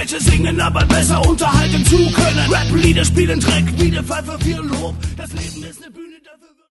welche singen, aber besser unterhalten zu können. Rap-Lieder spielen Dreck, wie der Pfeife für Lob. Das Leben ist eine Bühne.